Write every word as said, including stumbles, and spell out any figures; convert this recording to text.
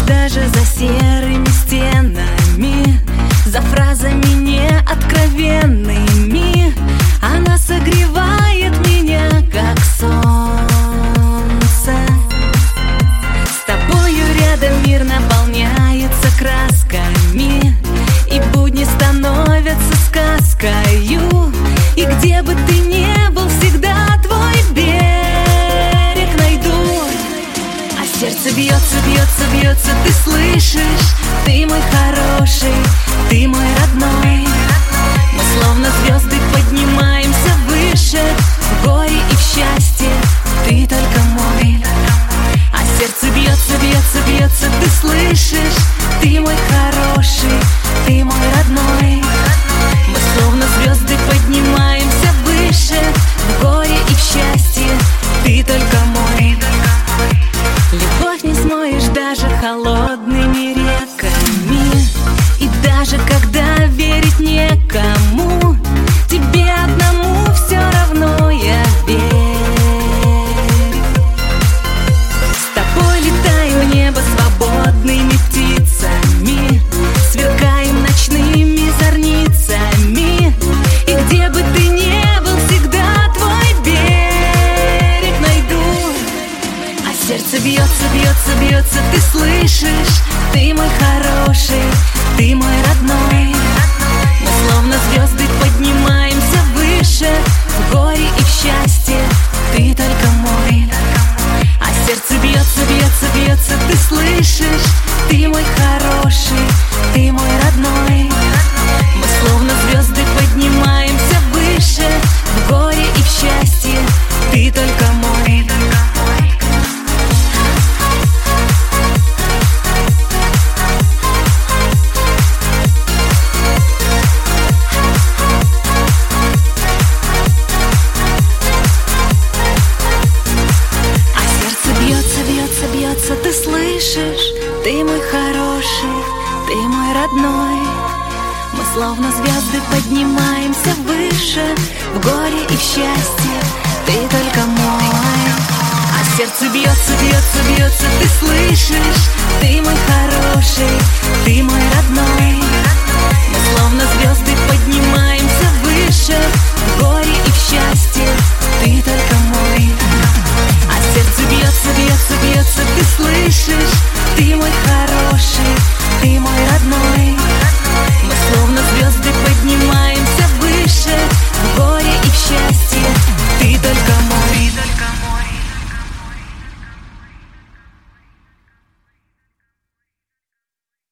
даже за серыми стенами, за фразами неоткровенными. Она согревает меня, как солнце. С тобою рядом мир наполняется красками, и будни становятся сказкою. И где бы ты ни был, всегда твой берег найду. А сердце бьется, бьется, бьется, ты слышишь? Ты мой хороший, ты мой родной. Мы словно звезды поднимаемся выше, в горе и в счастье ты только мой. А сердце бьется, бьется, бьется, ты слышишь? Ты мой хороший, ты мой родной. Мы словно звезды поднимаемся выше, в горе и в счастье ты только мой. Любовь не смоешь даже холодными реками, и даже когда верить некому, тебе одному все равно я верю. С тобой летаем в небо свободными птицами, сверкаем ночными зорницами. И где бы ты ни был, всегда твой берег найду. А сердце бьется, бьется, бьется, ты слышишь? Ты мой хороший, ты мой родной. Мы словно звезды поднимаемся выше, в горе и в счастье ты только мой. А сердце бьется, бьется, бьется, ты слышишь? Ты мой хороший, ты мой родной. Мы словно звезды поднимаемся выше, в горе и в счастье ты только мой. Ты слышишь? Ты мой хороший, ты мой родной. Мы словно звезды поднимаемся выше, в горе и в счастье ты только мой. А сердце бьется, бьется, бьется, ты слышишь? Ты мой хороший, ты мой родной. Мы словно звезды поднимаемся выше, в горе и в счастье ты только мой. А сердце бьется, бьется, бьется, ты слышишь? Ты мой хороший,